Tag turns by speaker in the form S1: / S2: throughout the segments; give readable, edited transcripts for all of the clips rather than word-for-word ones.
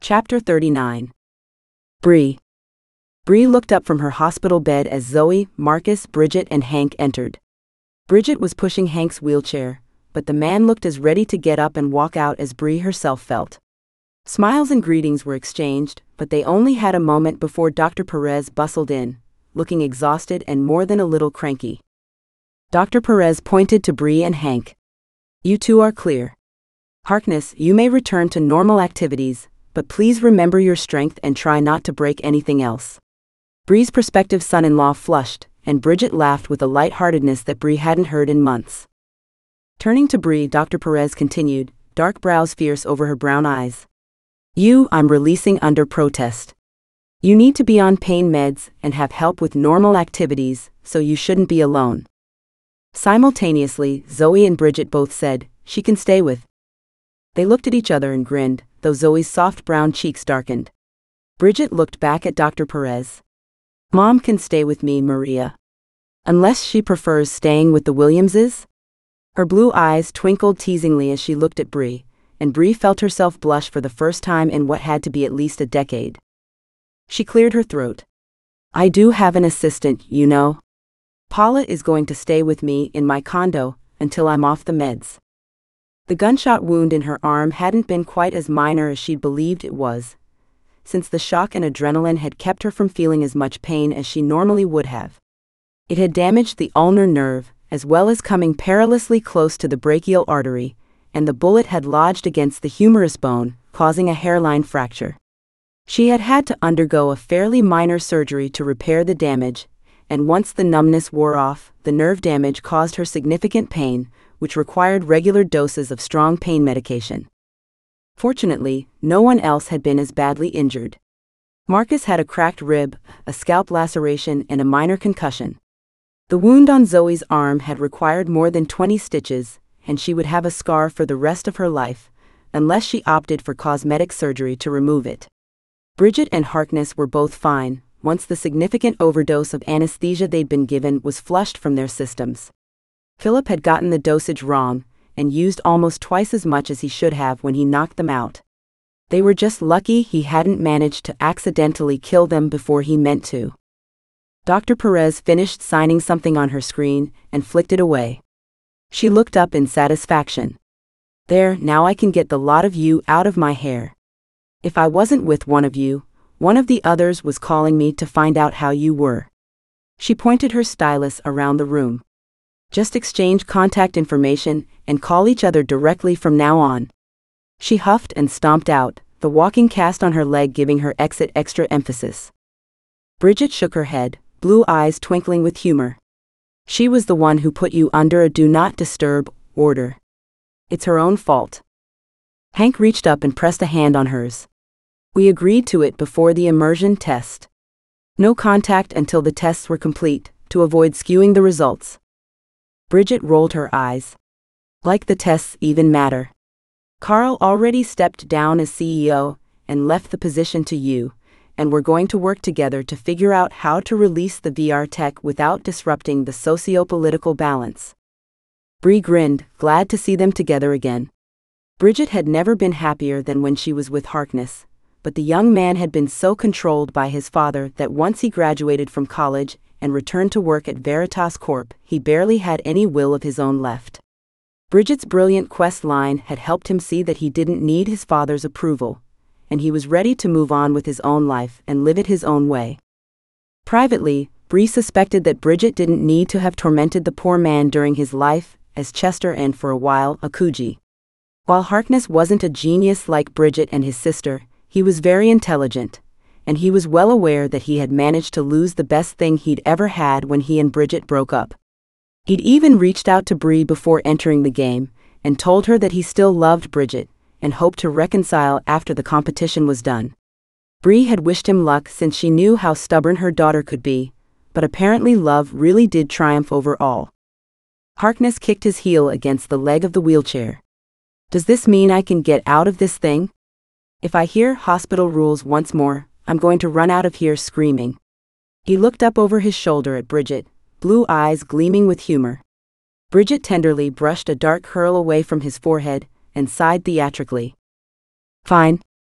S1: Chapter 39. Bree. Bree looked up from her hospital bed as Zoe, Marcus, Bridget, and Hank entered. Bridget was pushing Hank's wheelchair, but the man looked as ready to get up and walk out as Bree herself felt. Smiles and greetings were exchanged, but they only had a moment before Dr. Perez bustled in, looking exhausted and more than a little cranky. Dr. Perez pointed to Bree and Hank. "You two are clear. Harkness, you may return to normal activities, but please remember your strength and try not to break anything else." Bree's prospective son-in-law flushed, and Bridget laughed with a lightheartedness that Bree hadn't heard in months. Turning to Bree, Dr. Perez continued, dark brows fierce over her brown eyes. I'm releasing under protest. You need to be on pain meds and have help with normal activities, so you shouldn't be alone." Simultaneously, Zoe and Bridget both said, "She can stay with." They looked at each other and grinned, though Zoe's soft brown cheeks darkened. Bridget looked back at Dr. Perez. "Mom can stay with me, Maria. Unless she prefers staying with the Williamses?" Her blue eyes twinkled teasingly as she looked at Bree, and Bree felt herself blush for the first time in what had to be at least a decade. She cleared her throat. "I do have an assistant, you know. Paula is going to stay with me in my condo until I'm off the meds." The gunshot wound in her arm hadn't been quite as minor as she'd believed it was, since the shock and adrenaline had kept her from feeling as much pain as she normally would have. It had damaged the ulnar nerve, as well as coming perilously close to the brachial artery, and the bullet had lodged against the humerus bone, causing a hairline fracture. She had had to undergo a fairly minor surgery to repair the damage, and once the numbness wore off, the nerve damage caused her significant pain, which required regular doses of strong pain medication. Fortunately, no one else had been as badly injured. Marcus had a cracked rib, a scalp laceration, and a minor concussion. The wound on Zoe's arm had required more than 20 stitches, and she would have a scar for the rest of her life, unless she opted for cosmetic surgery to remove it. Bridget and Harkness were both fine, once the significant overdose of anesthesia they'd been given was flushed from their systems. Philip had gotten the dosage wrong, and used almost twice as much as he should have when he knocked them out. They were just lucky he hadn't managed to accidentally kill them before he meant to. Dr. Perez finished signing something on her screen and flicked it away. She looked up in satisfaction. "There, now I can get the lot of you out of my hair. If I wasn't with one of you, one of the others was calling me to find out how you were." She pointed her stylus around the room. "Just exchange contact information and call each other directly from now on." She huffed and stomped out, the walking cast on her leg giving her exit extra emphasis. Bridget shook her head, blue eyes twinkling with humor. "She was the one who put you under a do not disturb order. It's her own fault." Hank reached up and pressed a hand on hers. "We agreed to it before the immersion test. No contact until the tests were complete, to avoid skewing the results." Bridget rolled her eyes. "Like the tests even matter. Carl already stepped down as CEO and left the position to you, and we're going to work together to figure out how to release the VR tech without disrupting the socio-political balance." Bree grinned, glad to see them together again. Bridget had never been happier than when she was with Harkness, but the young man had been so controlled by his father that once he graduated from college and returned to work at Veritas Corp, he barely had any will of his own left. Bridget's brilliant quest line had helped him see that he didn't need his father's approval, and he was ready to move on with his own life and live it his own way. Privately, Bree suspected that Bridget didn't need to have tormented the poor man during his life as Chester and, for a while, a Coogee. While Harkness wasn't a genius like Bridget and his sister, he was very intelligent, and he was well aware that he had managed to lose the best thing he'd ever had when he and Bridget broke up. He'd even reached out to Bree before entering the game, and told her that he still loved Bridget, and hoped to reconcile after the competition was done. Bree had wished him luck since she knew how stubborn her daughter could be, but apparently love really did triumph over all. Harkness kicked his heel against the leg of the wheelchair. "Does this mean I can get out of this thing? If I hear hospital rules once more, I'm going to run out of here screaming." He looked up over his shoulder at Bridget, blue eyes gleaming with humor. Bridget tenderly brushed a dark curl away from his forehead and sighed theatrically. "Fine."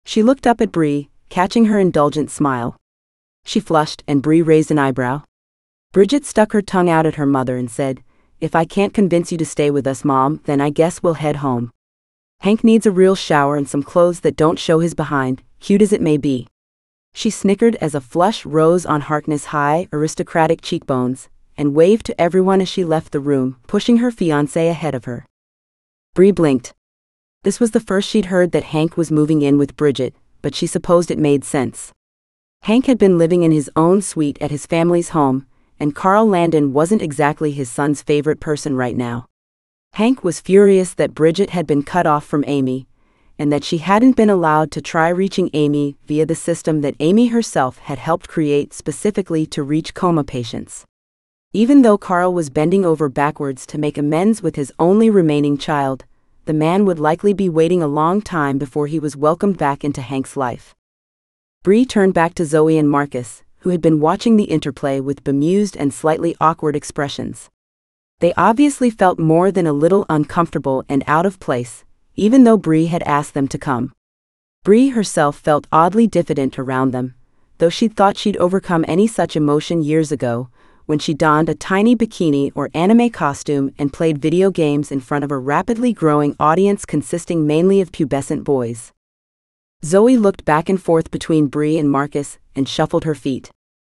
S1: She looked up at Bree, catching her indulgent smile. She flushed, and Bree raised an eyebrow. Bridget stuck her tongue out at her mother and said, "If I can't convince you to stay with us, Mom, then I guess we'll head home. Hank needs a real shower and some clothes that don't show his behind, cute as it may be." She snickered as a flush rose on Harkness' high, aristocratic cheekbones, and waved to everyone as she left the room, pushing her fiancé ahead of her. Bree blinked. This was the first she'd heard that Hank was moving in with Bridget, but she supposed it made sense. Hank had been living in his own suite at his family's home, and Carl Landon wasn't exactly his son's favorite person right now. Hank was furious that Bridget had been cut off from Amy, and that she hadn't been allowed to try reaching Amy via the system that Amy herself had helped create specifically to reach coma patients. Even though Carl was bending over backwards to make amends with his only remaining child, the man would likely be waiting a long time before he was welcomed back into Hank's life. Bree turned back to Zoe and Marcus, who had been watching the interplay with bemused and slightly awkward expressions. They obviously felt more than a little uncomfortable and out of place, even though Bree had asked them to come. Bree herself felt oddly diffident around them, though she'd thought she'd overcome any such emotion years ago, when she donned a tiny bikini or anime costume and played video games in front of a rapidly growing audience consisting mainly of pubescent boys. Zoe looked back and forth between Bree and Marcus and shuffled her feet.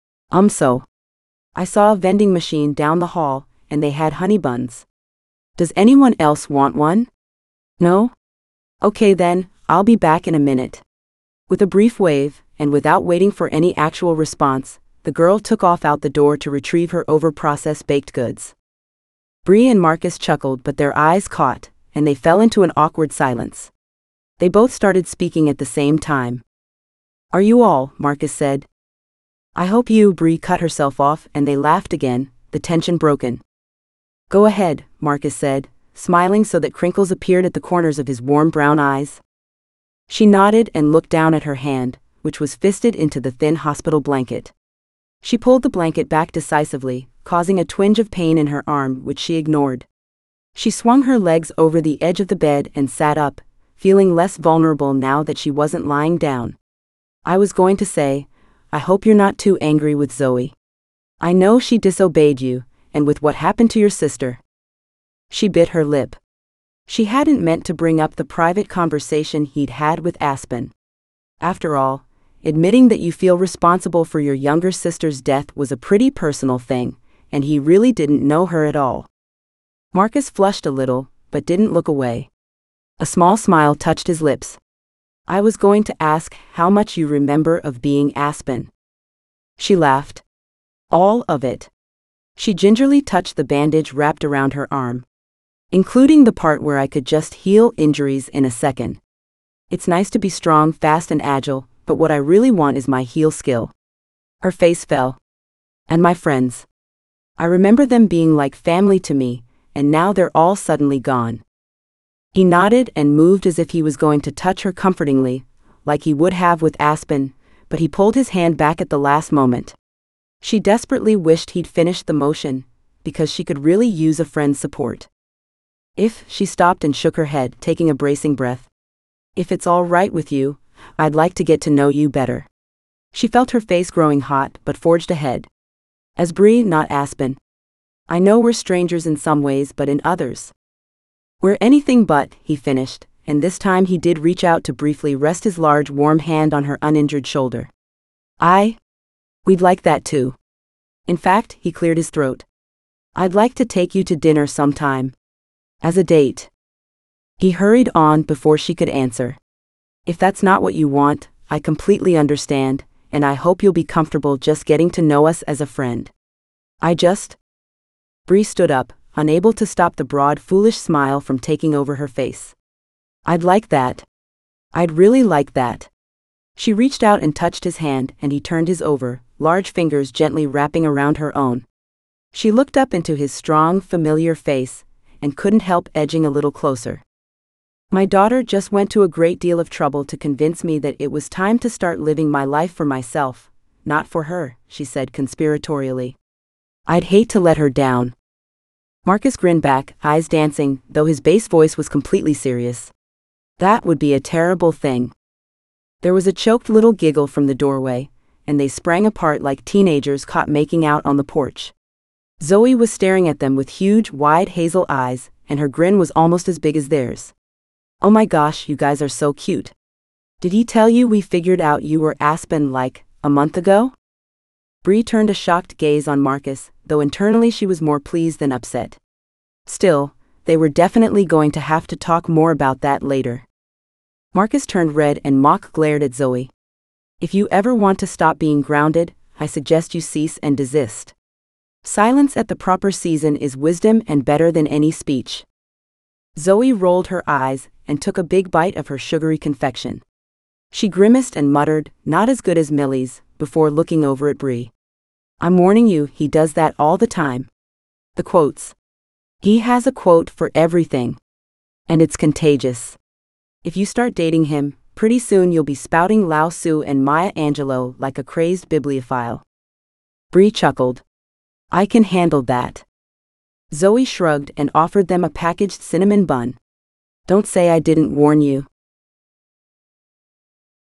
S1: So. I saw a vending machine down the hall, and they had honey buns. Does anyone else want one? No? Okay then, I'll be back in a minute. With a brief wave, and without waiting for any actual response, the girl took off out the door to retrieve her over-processed baked goods. Bree and Marcus chuckled, but their eyes caught, and they fell into an awkward silence. They both started speaking at the same time. "Are you all?" Marcus said. "I hope you," Bree cut herself off, and they laughed again, the tension broken. "Go ahead," Marcus said, smiling so that crinkles appeared at the corners of his warm brown eyes. She nodded and looked down at her hand, which was fisted into the thin hospital blanket. She pulled the blanket back decisively, causing a twinge of pain in her arm, which she ignored. She swung her legs over the edge of the bed and sat up, feeling less vulnerable now that she wasn't lying down. "I was going to say, I hope you're not too angry with Zoe. I know she disobeyed you, and with what happened to your sister." She bit her lip. She hadn't meant to bring up the private conversation he'd had with Aspen. After all, admitting that you feel responsible for your younger sister's death was a pretty personal thing, and he really didn't know her at all. Marcus flushed a little, but didn't look away. A small smile touched his lips. "I was going to ask how much you remember of being Aspen." She laughed. "All of it." She gingerly touched the bandage wrapped around her arm. "Including the part where I could just heal injuries in a second. It's nice to be strong, fast and agile, but what I really want is my heal skill." Her face fell. "And my friends. I remember them being like family to me, and now they're all suddenly gone." He nodded and moved as if he was going to touch her comfortingly, like he would have with Aspen, but he pulled his hand back at the last moment. She desperately wished he'd finished the motion, because she could really use a friend's support. She stopped and shook her head, taking a bracing breath. "If it's all right with you, I'd like to get to know you better." She felt her face growing hot, but forged ahead. "As Bree, not Aspen. I know we're strangers in some ways, but in others, we're anything but," he finished, and this time he did reach out to briefly rest his large warm hand on her uninjured shoulder. We'd like that too. In fact," he cleared his throat, "I'd like to take you to dinner sometime. As a date." He hurried on before she could answer. "If that's not what you want, I completely understand, and I hope you'll be comfortable just getting to know us as a friend. Bree stood up, unable to stop the broad, foolish smile from taking over her face. "I'd like that. I'd really like that." She reached out and touched his hand, and he turned his over, large fingers gently wrapping around her own. She looked up into his strong, familiar face, and couldn't help edging a little closer. "My daughter just went to a great deal of trouble to convince me that it was time to start living my life for myself, not for her," she said conspiratorially. "I'd hate to let her down." Marcus grinned back, eyes dancing, though his bass voice was completely serious. "That would be a terrible thing." There was a choked little giggle from the doorway, and they sprang apart like teenagers caught making out on the porch. Zoe was staring at them with huge, wide hazel eyes, and her grin was almost as big as theirs. "Oh my gosh, you guys are so cute. Did he tell you we figured out you were Aspen like a month ago?" Bree turned a shocked gaze on Marcus, though internally she was more pleased than upset. Still, they were definitely going to have to talk more about that later. Marcus turned red and Mock glared at Zoe. "If you ever want to stop being grounded, I suggest you cease and desist. Silence at the proper season is wisdom and better than any speech." Zoe rolled her eyes and took a big bite of her sugary confection. She grimaced and muttered, "Not as good as Millie's," before looking over at Bree. "I'm warning you, he does that all the time." The quotes. He has a quote for everything. And it's contagious. If you start dating him, pretty soon you'll be spouting Lao Tzu and Maya Angelou like a crazed bibliophile. Bree chuckled. "I can handle that." Zoe shrugged and offered them a packaged cinnamon bun. "Don't say I didn't warn you."